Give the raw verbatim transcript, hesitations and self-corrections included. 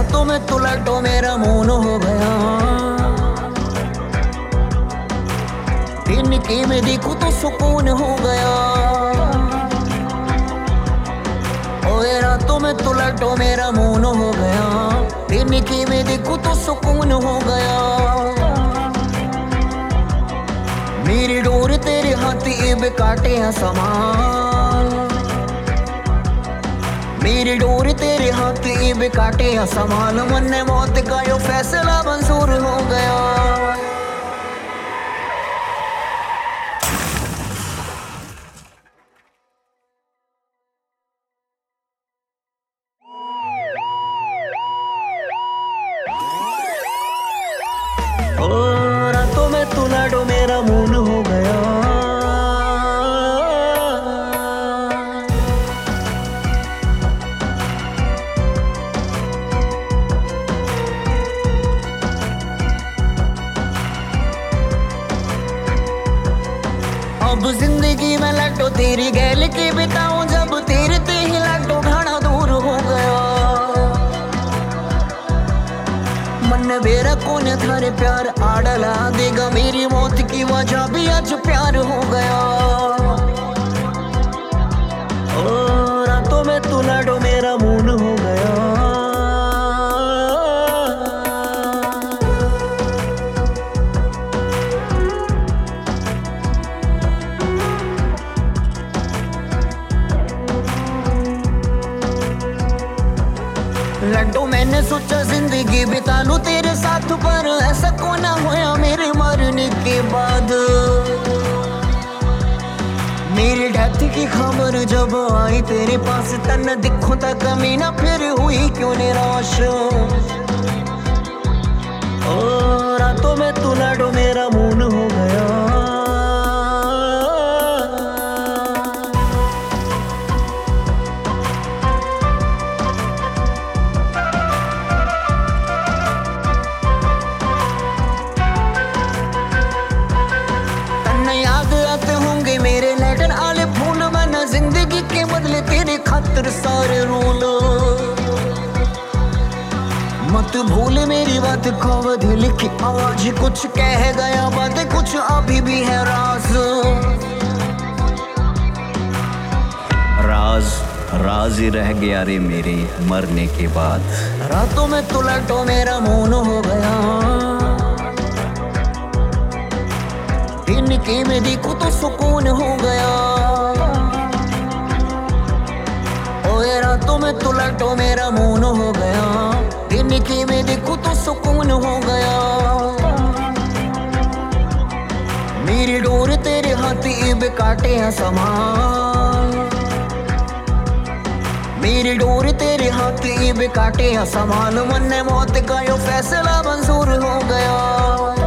रातों में तू लड्डू मेरा मून हो गया। दिन की में देखूं तो सुकून हो गया। ओए रातों में तू लड्डू मेरा मून हो गया। दिन की में देखूं तो सुकून हो गया। मेरी डोर तेरे हाथी इब काटे हैं समान। मेरी डोर तेरे हाथी इब काटे हैं समान। मन ने मौत का यो फैसला मंजूर हो गया। रातों में तू लड्डू मेरा मून हो गया। अब जिंदगी में लड्डू तेरी गैल के बिताऊं। जब तेरे ते ही लड्डू घना दूर हो गया। मन मेरा कौन थारे प्यार आड़ला देगा। मेरी मौत की वजह भी आज प्यार हो गया। ओ रातों में तू लड्डू मेरा मून हो गया। लड्डू मैंने सोचा जिंदगी बिता लूं तेरे साथ, पर ऐसा को ना होया मेरे मरने के बाद। मेरी डेथ की खबर जब आई तेरे पास, तन दिखो तक कमी ना फिर हुई क्यों निराश। ओ रातों में तू लड्डू मेरा मून हो गया। याद आते होंगे मेरे लैटन आले फूल। बना जिंदगी के बदले तेरे खातिर सारे रूल। मत भूल मेरी बात को दिल की आवाज। कुछ कह गया बात कुछ अभी भी है राज। राज राज ही रह गया रे मेरे मरने के बाद। रातों में तू लड्डू मेरा मून हो गया। दिन की में देखूं तो सुकून हो गया। ओए रातों में तू लड्डू मेरा मून हो गया। दिन की में देखूं तो सुकून हो गया। मेरी डोर तेरे हाथी इब काटे हैं समान। मेरी डोर तेरे हाथी इब काटे हैं समान। मन ने मौत का यो फैसला मंजूर हो गया।